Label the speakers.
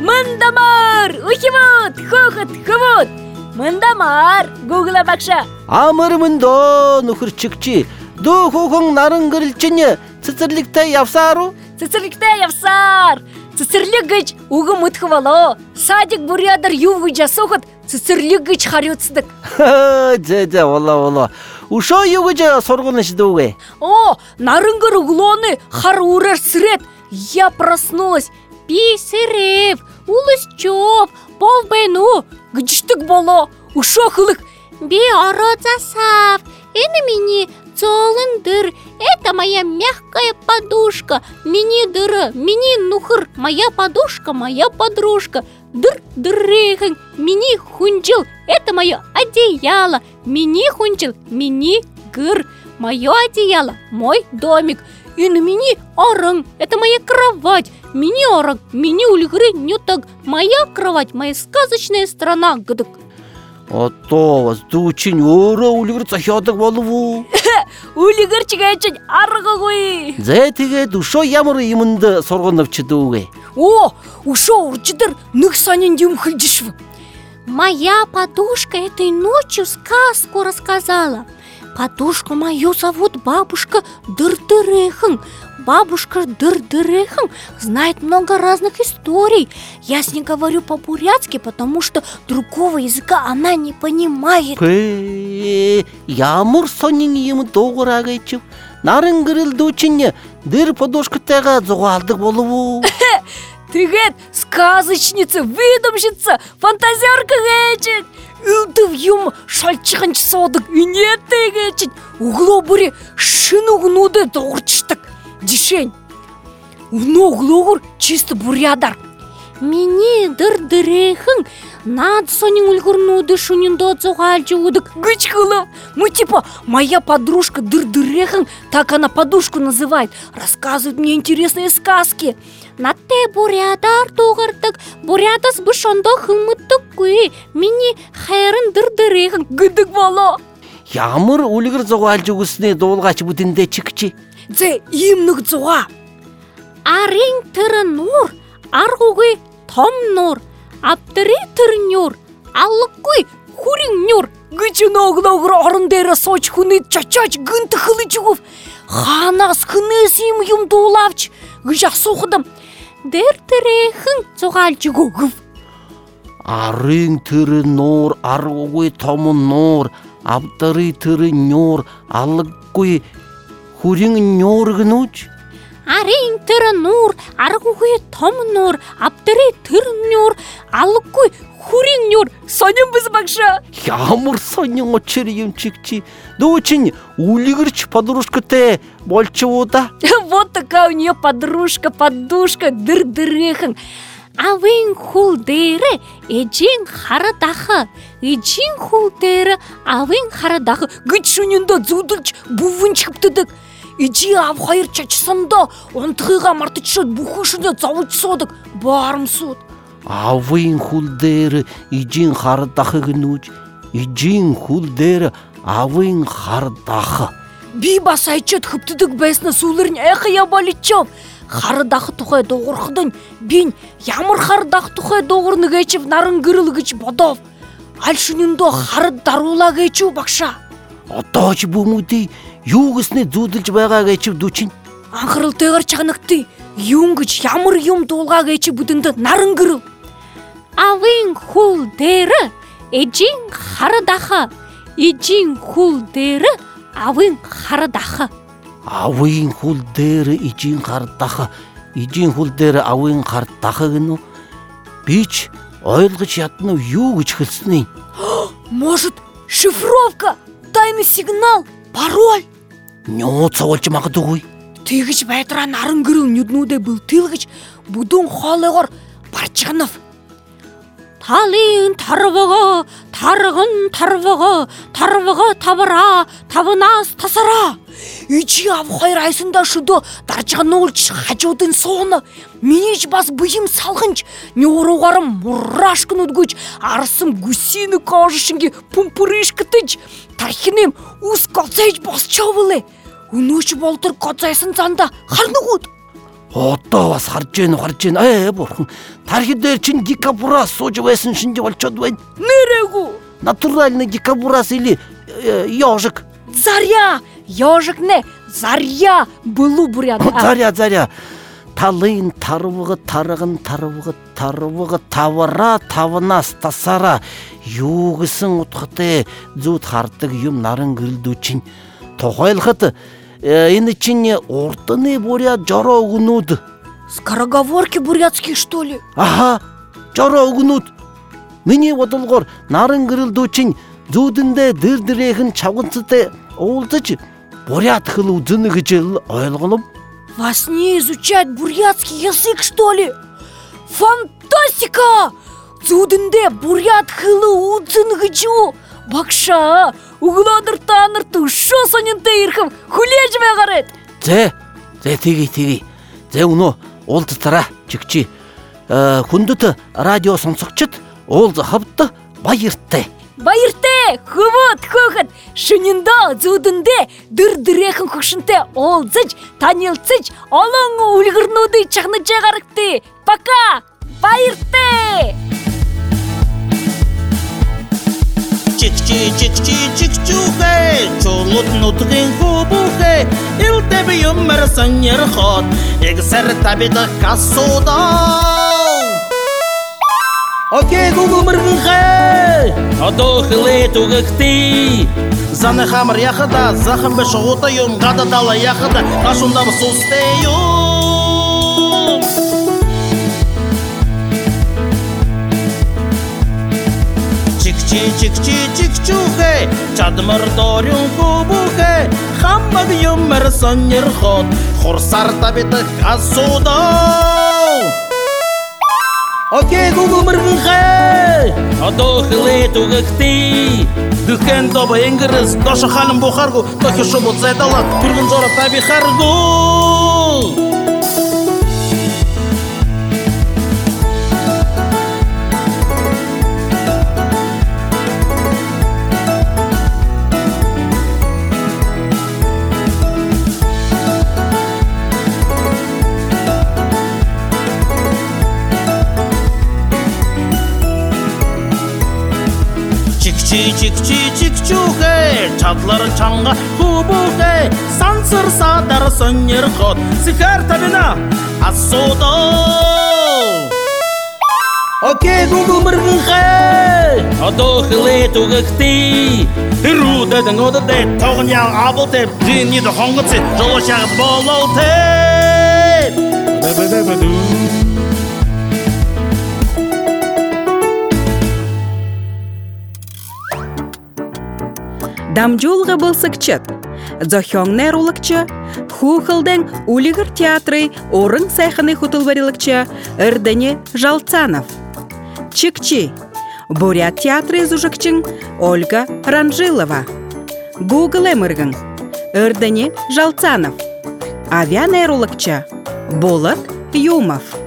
Speaker 1: Мындамар, ухивот, хохот, хвот. Мындамар, гугла бакша.
Speaker 2: Амырмындо нөхөрчигчи. Дөө хөөхөн наран гэрэлчиня цэцэрлэгтэй явсаару?
Speaker 1: Цэцэрлэгтэй явсаар. Цэцэрлэг гэж үгэн мэдэх болоо. Садик бурядар юу гэж асуухад цэцэрлэг гэж хариуцдаг.
Speaker 2: Зэ болоо. Өшөө юу гэж сургуулнаш дүүгээ?
Speaker 1: Нарангэр углооны хар үрээр сред. Я проснулась. Би сэрэв, улыс чоп, бол бэну гэждэг болоо. Өшөө хөлөх. Би ороо засав. Энэ миний золын дыр. Это моя мягкая подушка. Мини дыр, мини нухыр. Моя подушка, моя подружка. Дыр-дырыхын, мини хунчил. Это мое одеяло. Мини хунчил, мини гыр. Мое одеяло, мой домик. И на мини оран. Это моя кровать. Мини оран, мини ульгры нютаг. Моя кровать, моя сказочная страна. Гдык.
Speaker 2: Одоо бас дүүчин өөрөө үлгэр зохиодог болов уу?
Speaker 1: Үлгэр чигээч аргагүй.
Speaker 2: Зэ тэгээд өшөө ямар юмд сургууль навчдүүгээ?
Speaker 1: Өшөө урждэр нэг сонинд юм хэлжшв. Моя подушка этой ночью сказку рассказала. Подушку мою зовут бабушка Дыр-дырыхын. Бабушка Дыр-дырыхын знает много разных историй. Я с ней говорю по-бурятски, потому что другого языка она не понимает.
Speaker 2: Ямар сонин юм доогораа гэж. Наран гэрэл дүүчин дэр подушкатайгаа зугаалдаг болов уу?
Speaker 1: Тэгээд сказочница, выдумщица, фантазерка гэж. Үлдэв юм шалчиханч суудаг. Инээтэй гэж. Өглөө бүрээ шин өгнүүдэд дуурчдаг. Жишень. Өнөө өглөөгөр чисто бурядар. Миний Дыр-дырыхын над сонин үлгэрнүүдэд шүниндөө зугаалж өгдөг гэж хэлв. Типа моя подружка Дыр-дырыхын, так она подушку называет, рассказывает мне интересные сказки. Натте бурядар тугардаг, бурядас бушондо хымыттаггүй. Миний хайрын Дыр-дырыхын гэдэг болоо.
Speaker 2: Ямар үлгэр зугаалж өгснээ дуулгаач бүтэндээ чигчи.
Speaker 1: Зэ ийм нэг зугаа. Арын тэр нуур, аргугүй том нуур, авдры тэр нуур, алггүй хүрэн нуур гэж нөглөөгөр орон дээр сууж хүнэд чачаач гэнт хэлж өгөв. Ханаас хэнээс юм дуулавч гэж асуухад Дыр-дырыхын зугаалж өгөв.
Speaker 2: Арын тэр нуур, аргугүй том нуур, авдры тэр нуур, алггүй хүрэн нуур гэнүүч.
Speaker 1: Арын тэр нуур, аргугүй том нуур, авдры тэр нуур, алггүй хүрэн нуур. Сонин биз багша.
Speaker 2: Ямар сонин очир юм чигчи. Дүүчин үлгэрч подружкатай болчихвоо да.
Speaker 1: Вот такая у нее подружка, подушка Дыр-дырыхын. Авын хул дээрэ эжин харадахы. Эжин хул дээрэ авын харадахы гэж шүниндөө зүдэлж бүвэн чигтдэг. Эжи ав хоёр чачсандоо унтхыгаа мартчиход бүхэн шөнө зовж суудаг. Баарамсууд.
Speaker 2: Авын хул дээр эжин харадахы гэнүүч. Эжин хул дээр авын харадахы.
Speaker 1: Би бас айчаад хөптдөг байснаас үлэр нь айхая болчихов. Харадах тухай дуугархад би ямар харадах тухай дуугарна гэж наран гэрэл гэж бодов. Аль шүниндөө харад даруулаа гэж багша.
Speaker 2: Одоо ч бүмүүдэд юу гэснээ зүудэлж байгаа гэж дүүчин.
Speaker 1: Анхааралтайгаар чагнагтыг юм гэж ямар юм дуулгаа гэж бүдэнд наран гэрэл. Авын хул дээр эжин харадах. Эжин хул дээр авын харадах.
Speaker 2: Авын хул дээр эжин харадах. Эжин хул дээр авын харадах гэнэ. Би ч ойлгож ядна юу гэж хэлсэн юм.
Speaker 1: Может, шифровка, тайный сигнал, пароль.
Speaker 2: Нөө цоволж магадгүй.
Speaker 1: Тэгж байдраа наран гэрэл нүднүүдээ бэлтэлгэж бүдүүн хоолойгоор барчганав. Талын тарвага, тарган тарвага, тарвага тавара, тавнаас тасара. Ичи ав хоёр айсандаа шөдөө даржгануулж хажууд нь сууна. Минийч бас бүхим салганч нюуруугаар мурашк нүдгүж арсан гүсийн кожшинги пумпуришгтэж тархинэм ус гоцээж босчоовлээ. Өнөөч болдор гоцайсан занда харнагууд.
Speaker 2: Одоо бас харж байна. Бурхан. Тархи дээр чинь дикабурас сууж байсан шинж болчиход байна.
Speaker 1: Нэрэгүү?
Speaker 2: Натуральный дикабурас или ежик?
Speaker 1: Заря! Ежик не, заря былу бурят.
Speaker 2: Заря. Талын тарвыгы тавара тавнаас тасара юу гэсэн утгатай зүуд хардаг юм наран гэрэлдүү чинь тухайлахад энэ чинь урдны бурят жороо өгнүүд.
Speaker 1: Скороговорки бурятские, что ли?
Speaker 2: Аха, жороо өгнүүд. Миний бодлогоор наран гэрэлдүү чинь зүүдэндээ дэрдрэхэн чавганцтай уулзаж бурят хэл үзэнэ гэж ойлгоно.
Speaker 1: Вас не изучает бурятский язык, что ли? Фантастика! Зудынде бурят хылы удзын гычу. Бакша, угладыр танырты шо санинте ирхым хүлежме гарет.
Speaker 2: Зэ тиги. Зэ өнөө уулзтараа чигчи. Хүндэт радио сонсогчд уулзахавд баяртай.
Speaker 1: Баяртай, хөвөт, шининда зудынде дыр-дырэхэн хөгшөнтэй уулзаж, танилцаж, олон үлгэрнүүдийг чахнаж гарагтай. Пока! Баяртай!
Speaker 3: Чик-чик-чик-чик-чик-чугэ, чулууд нутгийн хөвөхэ, илтэй би юмэр саньяр хот, эгсэр табидах кассудаа. Окей, Google мэргэнхэ, одоо хилээ түгэгти, заны хамар яхада, захын бэ шугута юм, гада дала яхада, ташунда ба сусте юм. Чик-чик-чик-чик-чик-чугэ, чадмар дорюн хубухэ, хамбаг юмэр саньяр хот, хурсар табидах кассудаа. Окей, Google мэргэнхэ, одоо хилээ түгэгти, дүхэн доба ингэрс, доша ханым бухаргу, тохи шубут зайдала, түргэн зора таби харгу. Чик-чик-чик-чик-чугэ, чадлар чанга хубухэ, сансыр садар саньяр хот, сихар табина асудаа. Окей, Google мэргэнхэ, одоо хилээ түгэгти, ирүүдэдэн өдөдэ, тогн ян абултэй, жинид хонгоци, жолошагд бололтэй.
Speaker 4: Дамжуулғы бұлсықчыт, зохионнер улықчы, хухылдың улигір театры орын сайханы хутылварилықчы Эрдене Жалцанов. Чикчи, бурят театры зужықчың Ольга Ранжилова. Google эміргің Эрдене Жалцанов. Авианер улықчы Болат Юмов.